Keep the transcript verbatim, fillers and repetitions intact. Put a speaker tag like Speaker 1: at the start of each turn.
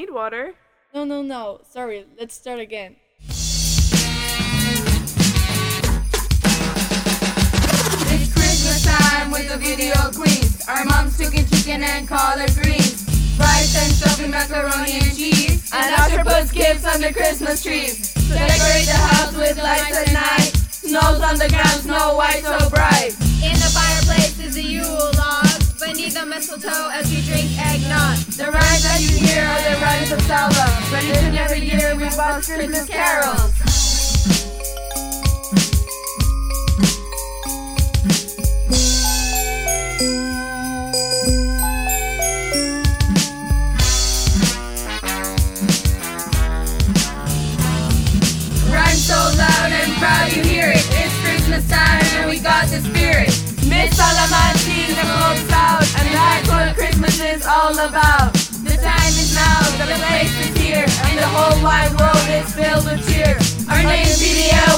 Speaker 1: need water.
Speaker 2: No, no, no. Sorry, let's start again.
Speaker 3: It's Christmas time with the video queens. Our moms cooking chicken and collard greens, rice and stuffing, macaroni and cheese, and Usher puts gifts under Christmas trees. So decorate the house with lights at night. Snows on the ground, Snow White so bright.
Speaker 4: In the fireplace is a Yule log, beneath the mistletoe as we drink eggnog.
Speaker 3: The rhymes that you hear are the rhymes of Salva, but each and every year we box Christmas carols. Rhymes so loud and proud you hear it. It's Christmas time and we got the spirit. Miss Salamantin the floats out, and that's what Christmas is all about. The time is now, the place is here, and the whole wide world is filled with cheer. Our name's B D L.